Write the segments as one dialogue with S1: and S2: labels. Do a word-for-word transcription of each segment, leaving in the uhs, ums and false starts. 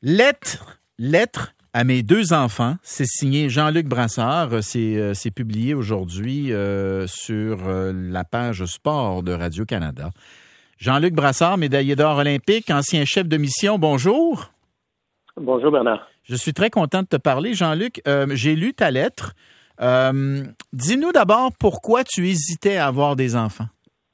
S1: Lettre, lettre à mes deux enfants. C'est signé Jean-Luc Brassard. C'est, euh, c'est publié aujourd'hui euh, sur euh, la page sport de Radio-Canada. Jean-Luc Brassard, médaillé d'or olympique, ancien chef de mission. Bonjour.
S2: Bonjour Bernard.
S1: Je suis très content de te parler, Jean-Luc. Euh, j'ai lu ta lettre. Euh, dis-nous d'abord pourquoi tu hésitais à avoir des enfants.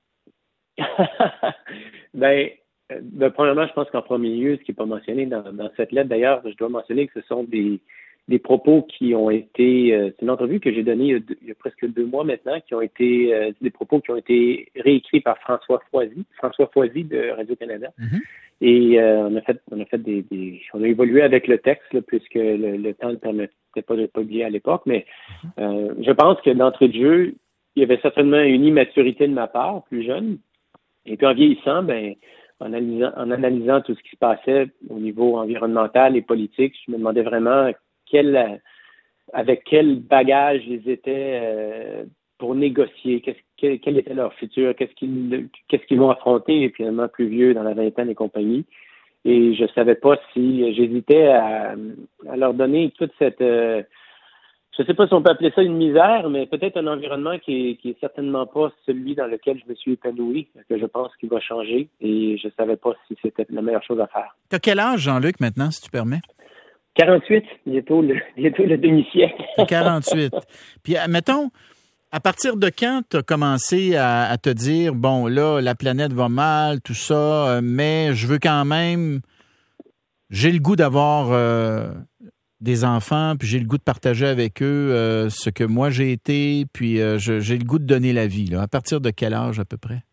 S2: ben, ben, premièrement, je pense qu'en premier lieu, ce qui n'est pas mentionné dans, dans cette lettre, d'ailleurs, je dois mentionner que ce sont des, des propos qui ont été, euh, c'est une entrevue que j'ai donnée il y, a, il y a presque deux mois maintenant, qui ont été euh, des propos qui ont été réécrits par François Foisy, François Foisy de Radio-Canada. Mm-hmm. Et euh, on a fait, on a fait des, des, on a évolué avec le texte, là, puisque le, le temps ne permettait pas de le publier à l'époque. Mais euh, je pense que d'entrée de jeu, il y avait certainement une immaturité de ma part, plus jeune. Et puis en vieillissant, ben, en analysant, en analysant tout ce qui se passait au niveau environnemental et politique, je me demandais vraiment quel, avec quel bagage ils étaient euh, pour négocier, qu'est-ce, quel, quel était leur futur, qu'est-ce qu'ils, qu'est-ce qu'ils vont affronter, et puis finalement plus vieux dans la vingtaine et compagnie. Et je savais pas si j'hésitais à, à leur donner toute cette, euh, je sais pas si on peut appeler ça une misère, mais peut-être un environnement qui est, qui est certainement pas celui dans lequel je me suis épanoui, que je pense qu'il va changer, et je savais pas si c'était la meilleure chose à faire.
S1: T'as quel âge, Jean-Luc, maintenant, si tu permets?
S2: quarante-huit, bientôt le, bientôt le demi-siècle.
S1: quarante-huit. Puis, mettons, à partir de quand tu as commencé à, à te dire, bon, là, la planète va mal, tout ça, mais je veux quand même, j'ai le goût d'avoir euh, des enfants, puis j'ai le goût de partager avec eux euh, ce que moi j'ai été, puis euh, je, j'ai le goût de donner la vie. Là. À partir de quel âge à peu près?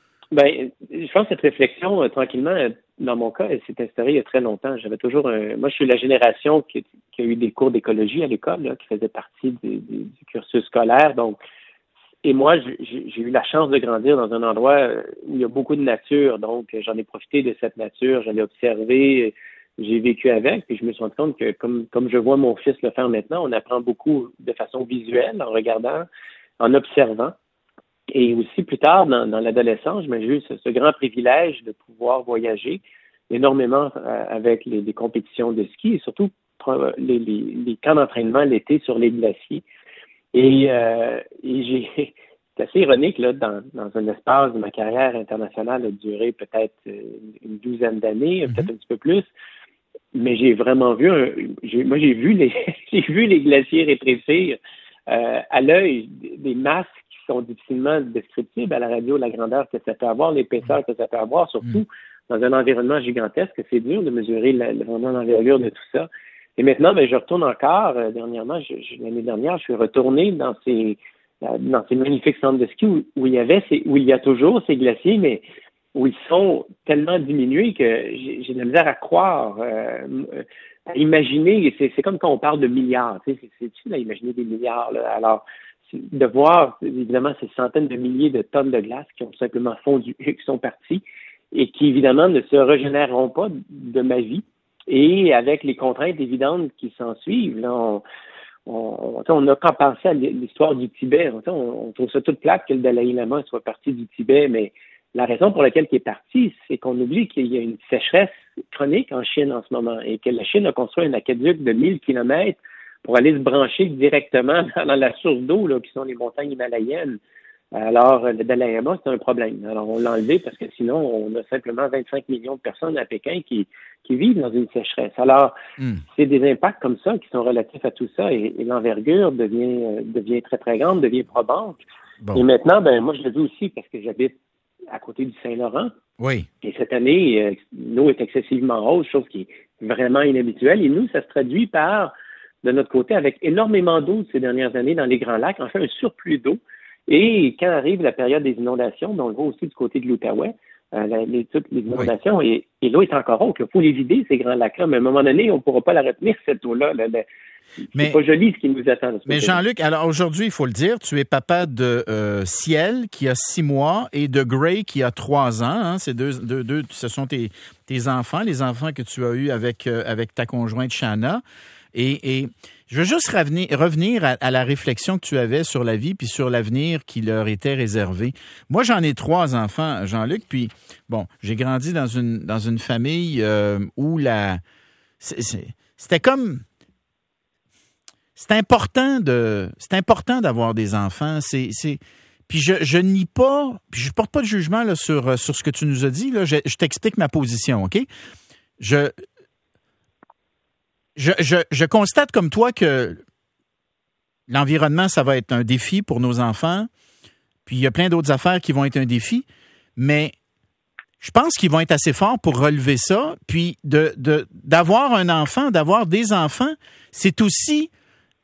S2: Ben, je pense que cette réflexion, euh, tranquillement, euh, dans mon cas, elle s'est instaurée il y a très longtemps. J'avais toujours un... Moi, je suis la génération qui, qui a eu des cours d'écologie à l'école, là, qui faisait partie du, du, du cursus scolaire. Donc, et moi, j'ai, j'ai eu la chance de grandir dans un endroit où il y a beaucoup de nature. Donc, j'en ai profité de cette nature, j'en ai observé, j'ai vécu avec, puis je me suis rendu compte que, comme, comme je vois mon fils le faire maintenant, on apprend beaucoup de façon visuelle, en regardant, en observant. Et aussi, plus tard, dans, dans l'adolescence, j'ai eu ce, ce grand privilège de pouvoir voyager énormément euh, avec les, les compétitions de ski et surtout les, les, les camps d'entraînement l'été sur les glaciers. Et, euh, et j'ai, c'est assez ironique, là, dans, dans un espace de ma carrière internationale a duré peut-être une douzaine d'années, mm-hmm. peut-être un petit peu plus, mais j'ai vraiment vu, un, j'ai, moi j'ai vu les, j'ai vu les glaciers rétrécir euh, à l'œil, des masses sont difficilement descriptibles à la radio, la grandeur que ça peut avoir, l'épaisseur que ça peut avoir, surtout dans un environnement gigantesque, c'est dur de mesurer la, vraiment l'envergure de tout ça. Et maintenant, ben, je retourne encore, euh, dernièrement, je, je, l'année dernière, je suis retourné dans ces, euh, dans ces magnifiques centres de ski où, où il y avait, ces, où il y a toujours ces glaciers, mais où ils sont tellement diminués que j'ai, j'ai de la misère à croire, euh, à imaginer, c'est, c'est comme quand on parle de milliards, tu sais, c'est, c'est difficile à imaginer des milliards, là. Alors, de voir, évidemment, ces centaines de milliers de tonnes de glace qui ont simplement fondu, qui sont partis et qui, évidemment, ne se régénéreront pas de ma vie. Et avec les contraintes évidentes qui s'en suivent, là, on, on, on n'a qu'à penser à l'histoire du Tibet. On, on trouve ça toute plate que le Dalai Lama soit parti du Tibet, mais la raison pour laquelle il est parti, c'est qu'on oublie qu'il y a une sécheresse chronique en Chine en ce moment et que la Chine a construit un aqueduc de mille kilomètres pour aller se brancher directement dans la source d'eau, là, qui sont les montagnes himalayennes. Alors, le Dalai Lama, c'est un problème. Alors, on l'a enlevé parce que sinon, on a simplement vingt-cinq millions de personnes à Pékin qui, qui vivent dans une sécheresse. Alors, mm. c'est des impacts comme ça qui sont relatifs à tout ça et, et l'envergure devient, devient très, très grande, devient probante. Bon. Et maintenant, ben moi, je le dis aussi parce que j'habite à côté du Saint-Laurent.
S1: Oui.
S2: Et cette année, euh, l'eau est excessivement haute, chose qui est vraiment inhabituelle. Et nous, ça se traduit par de notre côté, avec énormément d'eau ces dernières années dans les Grands Lacs, en fait un surplus d'eau. Et quand arrive la période des inondations, on le voit aussi du côté de l'Outaouais, euh, la, les, toutes les inondations, oui. et, et l'eau est encore haute. Il faut les vider, ces Grands Lacs-là, mais à un moment donné, on ne pourra pas la retenir, cette eau-là. Là, là. C'est mais, pas joli ce qui nous attend.
S1: Mais Jean-Luc, alors aujourd'hui, il faut le dire, tu es papa de euh, Ciel qui a six mois et de Gray qui a trois ans. Hein, ces deux, deux, deux, ce sont tes, tes enfants, les enfants que tu as eus avec, euh, avec ta conjointe Shanna. Et, et je veux juste revenir, revenir à, à la réflexion que tu avais sur la vie puis sur l'avenir qui leur était réservé. Moi, j'en ai trois enfants, Jean-Luc, puis bon, j'ai grandi dans une dans une famille euh, où la c'est, c'est, c'était comme... C'est important de, c'est important d'avoir des enfants. C'est, c'est, puis je, je nie pas, puis je porte pas de jugement là, sur, sur ce que tu nous as dit. Là. Je, je t'explique ma position, OK? Je, je, je, je constate comme toi que l'environnement, ça va être un défi pour nos enfants. Puis il y a plein d'autres affaires qui vont être un défi. Mais je pense qu'ils vont être assez forts pour relever ça. Puis de, de, d'avoir un enfant, d'avoir des enfants, c'est aussi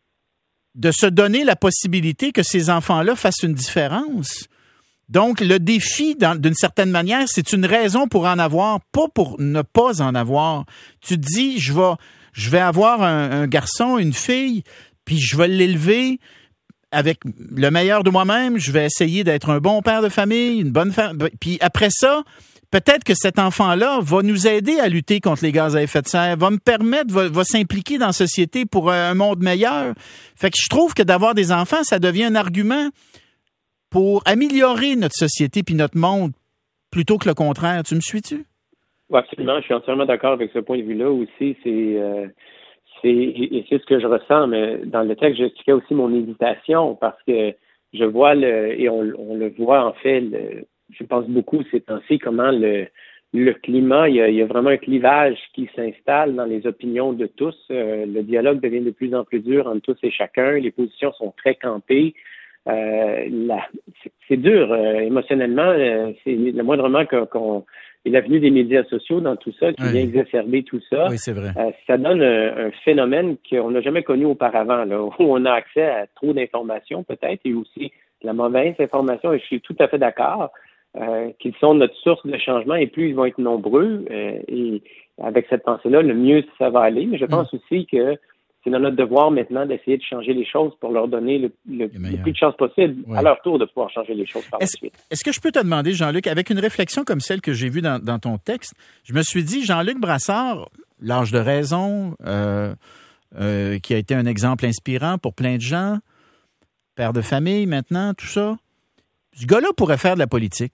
S1: de se donner la possibilité que ces enfants-là fassent une différence. Donc, le défi, dans, d'une certaine manière, c'est une raison pour en avoir, pas pour ne pas en avoir. Tu te dis, je vais, je vais avoir un, un garçon, une fille, puis je vais l'élever avec le meilleur de moi-même. Je vais essayer d'être un bon père de famille, une bonne femme. Puis après ça, peut-être que cet enfant-là va nous aider à lutter contre les gaz à effet de serre, va me permettre, va, va s'impliquer dans la société pour un monde meilleur. Fait que je trouve que d'avoir des enfants, ça devient un argument pour améliorer notre société puis notre monde plutôt que le contraire. Tu me suis-tu?
S2: Oui, absolument. Je suis entièrement d'accord avec ce point de vue-là aussi. C'est, euh, c'est, et c'est ce que je ressens, mais dans le texte, j'expliquais aussi mon hésitation parce que je vois le, et on, on le voit en fait, le, je pense beaucoup ces temps-ci, comment le, le climat, il y, a, il y a vraiment un clivage qui s'installe dans les opinions de tous. Euh, le dialogue devient de plus en plus dur entre tous et chacun. Les positions sont très campées. Euh, la, c'est, c'est dur euh, émotionnellement. Euh, c'est le moindrement qu'on, qu'on et l'avenue des médias sociaux dans tout ça qui oui. vient exacerber tout ça.
S1: Oui, c'est vrai.
S2: Euh, ça donne un, un phénomène qu'on n'a jamais connu auparavant, là, où on a accès à trop d'informations peut-être et aussi de la mauvaise information. Et je suis tout à fait d'accord. Euh, qu'ils sont notre source de changement et plus ils vont être nombreux euh, et avec cette pensée-là, le mieux ça va aller. Mais je pense mmh. aussi que c'est dans notre devoir maintenant d'essayer de changer les choses pour leur donner le, le, le plus de chances possible oui. à leur tour de pouvoir changer les choses par
S1: est-ce,
S2: la suite.
S1: Est-ce que je peux te demander, Jean-Luc, avec une réflexion comme celle que j'ai vue dans, dans ton texte, je me suis dit, Jean-Luc Brassard, l'âge de raison, euh, euh, qui a été un exemple inspirant pour plein de gens, père de famille maintenant, tout ça, ce gars-là pourrait faire de la politique.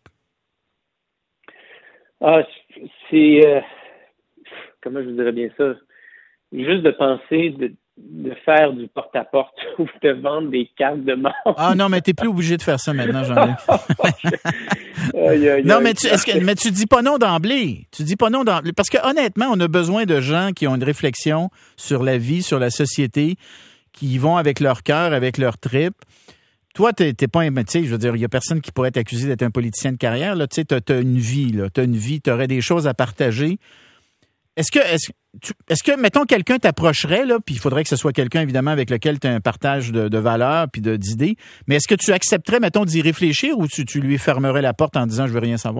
S2: Ah, c'est... Euh, comment je vous dirais bien ça? Juste de penser de, de faire du porte-à-porte ou de vendre des cartes de membres.
S1: Ah non, mais t'es plus obligé de faire ça maintenant, Jean-Luc. aïe, aïe, non, mais tu, est-ce que, mais tu dis pas non d'emblée. Tu dis pas non d'emblée. Parce que honnêtement, on a besoin de gens qui ont une réflexion sur la vie, sur la société, qui y vont avec leur cœur, avec leur trip. Toi, t'es, t'es pas un, tu sais, je veux dire, il y a personne qui pourrait t'accuser d'être un politicien de carrière, là. Tu sais, t'as, t'as une vie, là. T'as une vie, t'aurais des choses à partager. Est-ce que, est-ce, tu, est-ce que, mettons, quelqu'un t'approcherait, là, puis il faudrait que ce soit quelqu'un, évidemment, avec lequel tu as un partage de, de valeurs puis de, d'idées, mais est-ce que tu accepterais, mettons, d'y réfléchir ou tu, tu lui fermerais la porte en disant « je veux rien savoir » ?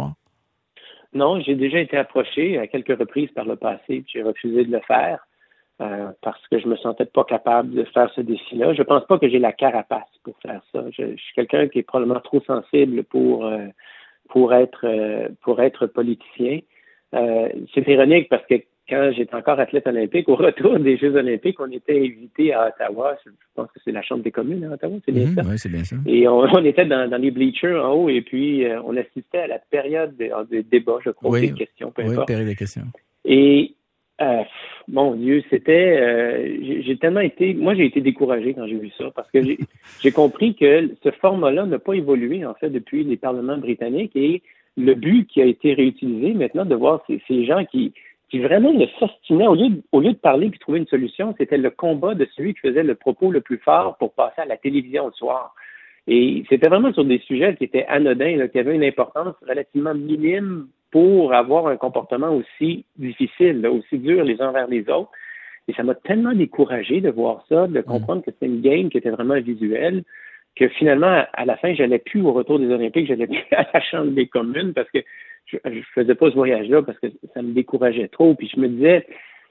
S2: Non, j'ai déjà été approché à quelques reprises par le passé, puis j'ai refusé de le faire. Euh, parce que je me sentais pas capable de faire ce défi-là. Je pense pas que j'ai la carapace pour faire ça. Je, je suis quelqu'un qui est probablement trop sensible pour euh, pour être euh, pour être politicien. Euh, c'est ironique parce que quand j'étais encore athlète olympique, au retour des Jeux olympiques, on était invité à Ottawa. Je pense que c'est la Chambre des communes à Ottawa, c'est bien mmh, ça?
S1: Oui, c'est bien ça.
S2: Et on, on était dans, dans les bleachers en haut et puis euh, on assistait à la période des de débats, je crois,
S1: oui,
S2: des questions, peu
S1: oui,
S2: importe.
S1: période des questions.
S2: Et Euh, mon Dieu, c'était... Euh, j'ai, j'ai tellement été... Moi, j'ai été découragé quand j'ai vu ça parce que j'ai, j'ai compris que ce format-là n'a pas évolué, en fait, depuis les parlements britanniques et le but qui a été réutilisé maintenant de voir ces, ces gens qui, qui vraiment ne s'ostinaient, au lieu, de, au lieu de parler puis trouver une solution, c'était le combat de celui qui faisait le propos le plus fort pour passer à la télévision le soir. Et c'était vraiment sur des sujets qui étaient anodins, là, qui avaient une importance relativement minime pour avoir un comportement aussi difficile, là, aussi dur les uns vers les autres. Et ça m'a tellement découragé de voir ça, de comprendre que c'était une game qui était vraiment visuelle, que finalement, à la fin, j'allais plus au retour des Olympiques, j'allais plus à la Chambre des communes parce que je, je faisais pas ce voyage-là parce que ça me décourageait trop. Puis je me disais,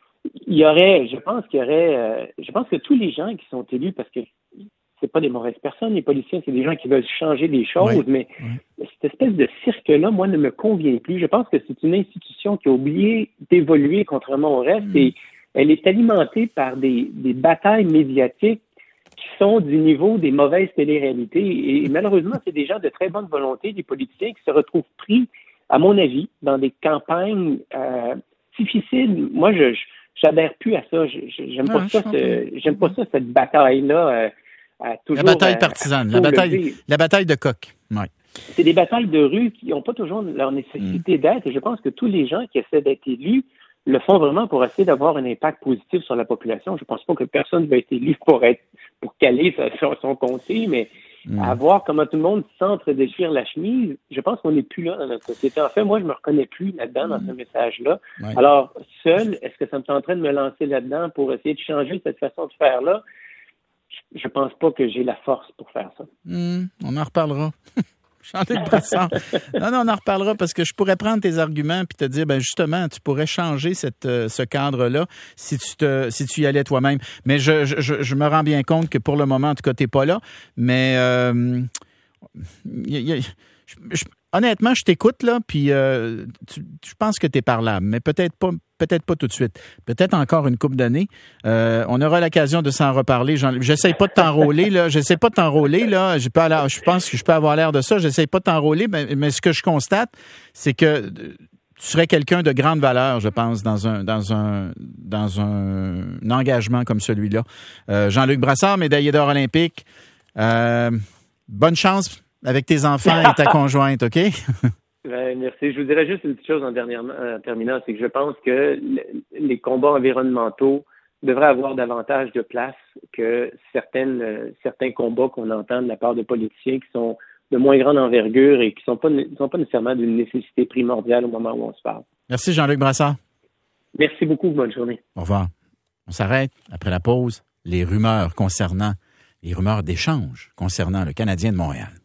S2: il y aurait, je pense qu'il y aurait, euh, je pense que tous les gens qui sont élus, parce que c'est pas des mauvaises personnes, les policiers, c'est des gens qui veulent changer des choses, oui, mais oui. Cette espèce de cirque-là, moi, ne me convient plus. Je pense que c'est une institution qui a oublié d'évoluer contrairement au reste mmh. et elle est alimentée par des, des batailles médiatiques qui sont du niveau des mauvaises téléréalités. Et malheureusement, c'est des gens de très bonne volonté, des politiciens qui se retrouvent pris, à mon avis, dans des campagnes euh, difficiles. Moi, je, je j'adhère plus à ça. Je, je, j'aime
S1: Ouais,
S2: pas ça, ce, j'aime pas ça, cette bataille-là. Euh, à toujours,
S1: la bataille
S2: à,
S1: partisane,
S2: à
S1: la bataille,
S2: lever.
S1: la bataille de coq. Ouais.
S2: C'est des batailles de rue qui n'ont pas toujours leur nécessité mm. d'être. Et je pense que tous les gens qui essaient d'être élus le font vraiment pour essayer d'avoir un impact positif sur la population. Je pense pas que personne va être élu pour être pour caler son, son comté, mais mm. à voir comment tout le monde s'entre-déchire la chemise, je pense qu'on n'est plus là dans notre société. En fait, moi, je me reconnais plus là-dedans, dans mm. ce message-là. Ouais. Alors, seul, est-ce que ça me tenterait de me lancer là-dedans pour essayer de changer cette façon de faire-là? Je pense pas que j'ai la force pour faire ça.
S1: Mm. On en reparlera. Jean-Luc Brassard. Non, non, on en reparlera parce que je pourrais prendre tes arguments puis te dire, ben justement, tu pourrais changer cette, euh, ce cadre-là si tu te, si tu y allais toi-même. Mais je, je, je me rends bien compte que pour le moment, en tout cas, t'es pas là. Mais euh, y a, y a, je, je, honnêtement, je t'écoute là, puis euh, je pense que t'es parlable, mais peut-être pas. Peut-être pas tout de suite. Peut-être encore une couple d'années. Euh, on aura l'occasion de s'en reparler. J'essaie pas de t'enrôler, là. J'essaie pas de t'enrôler, là. Je, peux aller, je pense que je peux avoir l'air de ça. J'essaie pas de t'enrôler, mais, mais ce que je constate, c'est que tu serais quelqu'un de grande valeur, je pense, dans un dans un dans un, un engagement comme celui-là. Euh, Jean-Luc Brassard, médaillé d'or olympique. Euh, bonne chance avec tes enfants et ta conjointe, OK?
S2: Ben, merci. Je vous dirais juste une petite chose en, dernièrement, en terminant, c'est que je pense que les combats environnementaux devraient avoir davantage de place que certaines, certains combats qu'on entend de la part de politiciens qui sont de moins grande envergure et qui ne sont pas, sont pas nécessairement d'une nécessité primordiale au moment où on se parle.
S1: Merci Jean-Luc Brassard.
S2: Merci beaucoup. Bonne journée.
S1: Au revoir. On s'arrête après la pause. Les rumeurs concernant, les rumeurs d'échange concernant le Canadien de Montréal.